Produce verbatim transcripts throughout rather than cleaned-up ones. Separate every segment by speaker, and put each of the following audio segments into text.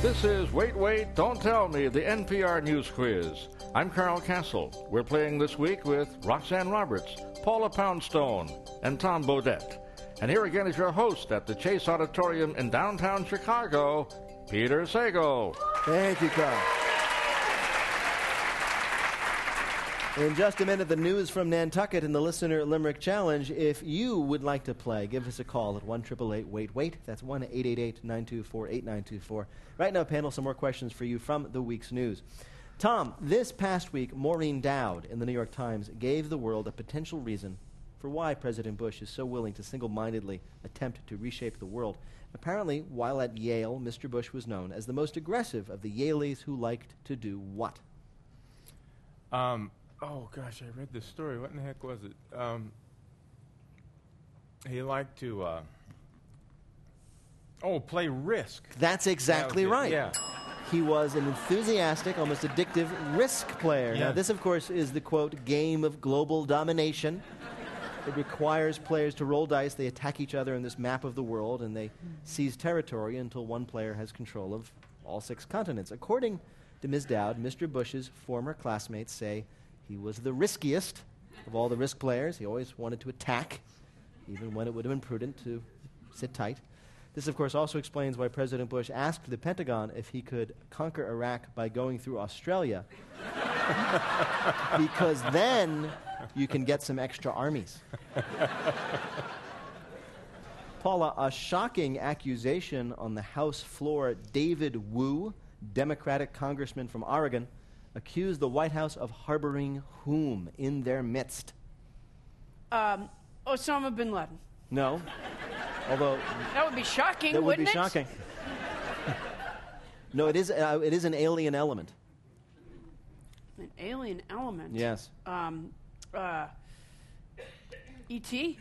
Speaker 1: This is Wait, Wait, Don't Tell Me, the N P R News Quiz. I'm Carl Castle. We're playing this week with Roxanne Roberts, Paula Poundstone, and Tom Bodette. And here again is your host at the Chase Auditorium in downtown Chicago, Peter Sago.
Speaker 2: Thank you, Carl. In just a minute, the news from Nantucket and the Listener Limerick Challenge. If you would like to play, give us a call at one eight eight eight, wait, wait. That's one eight eight eight, nine two four, eight nine two four. Right now, panel, some more questions for you from the week's news. Tom, this past week, Maureen Dowd in the New York Times gave the world a potential reason for why President Bush is so willing to single-mindedly attempt to reshape the world. Apparently, while at Yale, Mister Bush was known as the most aggressive of the Yalees who liked to do what?
Speaker 3: Um... Oh, gosh, I read this story. What in the heck was it? Um, he liked to, uh, oh, play Risk.
Speaker 2: That's exactly
Speaker 3: that was
Speaker 2: right.
Speaker 3: Yeah.
Speaker 2: He was an enthusiastic, almost addictive Risk player.
Speaker 3: Yeah.
Speaker 2: Now, this, of course, is the, quote, game of global domination. It requires players to roll dice. They attack each other in this map of the world, and they seize territory until one player has control of all six continents. According to Miz Dowd, Mister Bush's former classmates say he was the riskiest of all the Risk players. He always wanted to attack, even when it would have been prudent to sit tight. This, of course, also explains why President Bush asked the Pentagon if he could conquer Iraq by going through Australia, because then you can get some extra armies. Paula, a shocking accusation on the House floor. David Wu, Democratic congressman from Oregon, accused the White House of harboring whom in their midst?
Speaker 4: Um, Osama bin Laden.
Speaker 2: No. Although
Speaker 4: that would be shocking,
Speaker 2: that would
Speaker 4: wouldn't
Speaker 2: be
Speaker 4: it?
Speaker 2: shocking. No, it is. Uh, it is an alien element.
Speaker 4: An alien element.
Speaker 2: Yes.
Speaker 4: Um, uh, E T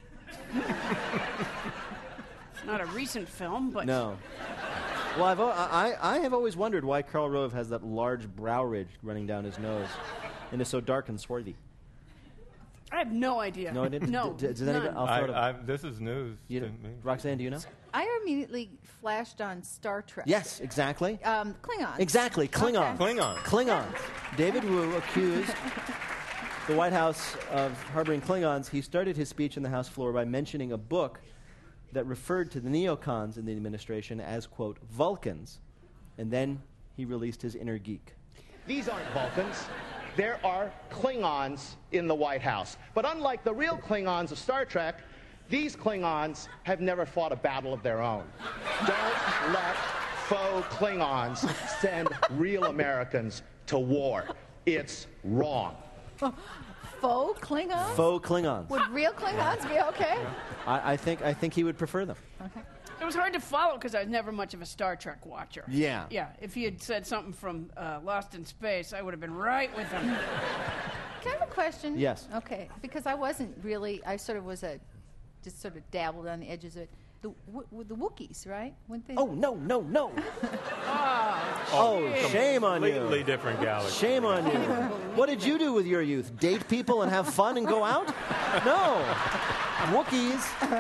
Speaker 4: It's not a recent film, but
Speaker 2: No. Well, I've o- I, I have always wondered why Karl Rove has that large brow ridge running down his nose and is so dark and swarthy.
Speaker 4: I have no idea.
Speaker 2: No, I didn't.
Speaker 4: No,
Speaker 2: D- does anybody-
Speaker 4: none.
Speaker 2: I'll throw it
Speaker 3: I,
Speaker 2: up.
Speaker 3: I, this is news
Speaker 2: You
Speaker 3: to
Speaker 2: know,
Speaker 3: me.
Speaker 2: Roxanne, do you know?
Speaker 5: I immediately flashed on Star Trek.
Speaker 2: Yes, exactly.
Speaker 5: Um, Klingons.
Speaker 2: Exactly, Klingon.
Speaker 5: Okay.
Speaker 3: Klingon.
Speaker 2: Klingons. David Wu accused the White House of harboring Klingons. He started his speech on the House floor by mentioning a book that referred to the neocons in the administration as, quote, Vulcans, and then he released his inner geek.
Speaker 6: These aren't Vulcans. There are Klingons in the White House. But unlike the real Klingons of Star Trek, these Klingons have never fought a battle of their own. Don't let faux Klingons send real Americans to war. It's wrong.
Speaker 5: Faux Klingons?
Speaker 2: Faux Klingons.
Speaker 5: Would real Klingons be okay?
Speaker 2: I, I think I think he would prefer them.
Speaker 5: Okay.
Speaker 4: It was hard to follow because I was never much of a Star Trek watcher.
Speaker 2: Yeah.
Speaker 4: Yeah. If he had said something from uh, Lost in Space, I would have been right with him.
Speaker 5: Can I have a question?
Speaker 2: Yes.
Speaker 5: Okay, because I wasn't really, I sort of was a, just sort of dabbled on the edges of it. The, w- the Wookiees, right? Weren't they?
Speaker 2: Oh, no, no, no.
Speaker 4: Oh,
Speaker 2: Oh, shame on
Speaker 3: Completely
Speaker 2: you.
Speaker 3: different galaxy.
Speaker 2: Shame on you. What did you do with your youth? Date people and have fun and go out? No. Wookiees.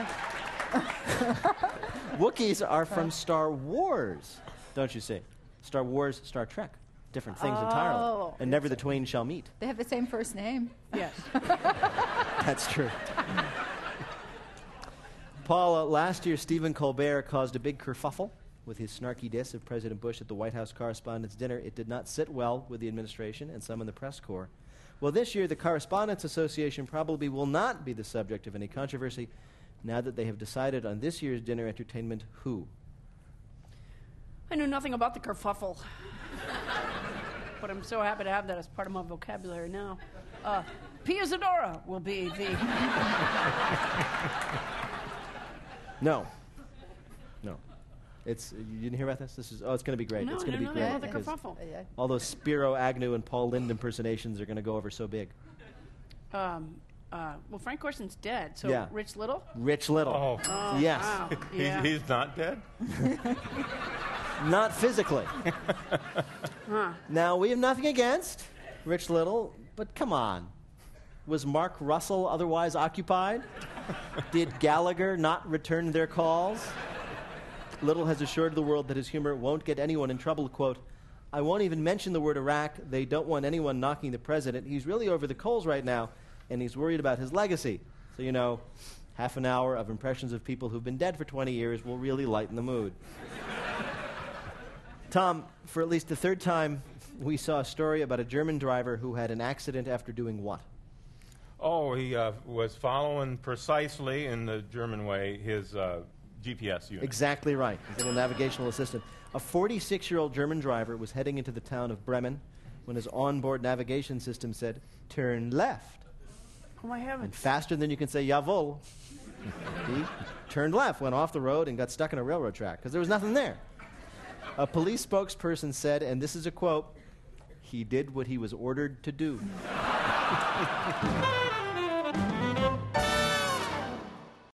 Speaker 2: Wookiees are from Star Wars, don't you see? Star Wars, Star Trek. Different things entirely.
Speaker 5: Oh.
Speaker 2: And never the twain shall meet.
Speaker 5: They have the same first name.
Speaker 4: yes.
Speaker 2: That's true. Paula, last year Stephen Colbert caused a big kerfuffle with his snarky diss of President Bush at the White House Correspondents' Dinner. It did not sit well with the administration and some in the press corps. Well, this year the Correspondents Association probably will not be the subject of any controversy now that they have decided on this year's dinner entertainment who.
Speaker 4: I knew nothing about the kerfuffle. But I'm so happy to have that as part of my vocabulary now. Uh, Pia Zadora will be the...
Speaker 2: No. No. It's you didn't hear about this? This is oh, it's going to be great.
Speaker 4: No,
Speaker 2: it's
Speaker 4: I
Speaker 2: going to
Speaker 4: don't
Speaker 2: be
Speaker 4: know
Speaker 2: great
Speaker 4: about the
Speaker 2: because
Speaker 4: kerfuffle.
Speaker 5: Yeah.
Speaker 2: all those Spiro Agnew and Paul Lynde impersonations are going to go over so big.
Speaker 4: Um, uh, well, Frank Ocean's dead, so
Speaker 2: Yeah.
Speaker 4: Rich Little?
Speaker 2: Rich Little.
Speaker 3: Oh,
Speaker 4: Oh,
Speaker 2: Yes.
Speaker 4: wow.
Speaker 3: he's,
Speaker 4: Yeah.
Speaker 3: he's not dead?
Speaker 2: Not physically.
Speaker 4: Huh.
Speaker 2: Now, we have nothing against Rich Little, but come on. Was Mark Russell otherwise occupied? Did Gallagher not return their calls? Little has assured the world that his humor won't get anyone in trouble. Quote, I won't even mention the word Iraq. They don't want anyone knocking the president. He's really over the coals right now, and he's worried about his legacy. So, you know, half an hour of impressions of people who've been dead for twenty years will really lighten the mood. Tom, for at least the third time, we saw a story about a German driver who had an accident after doing what?
Speaker 3: Oh, he uh, was following precisely, in the German way, his uh, G P S unit.
Speaker 2: Exactly right. His little navigational assistant. A forty-six-year-old German driver was heading into the town of Bremen when his onboard navigation system said, turn left.
Speaker 4: Oh, my
Speaker 2: And
Speaker 4: heavens.
Speaker 2: faster than you can say, jawohl, he turned left, went off the road, and got stuck in a railroad track because there was nothing there. A police spokesperson said, and this is a quote, he did what he was ordered to do.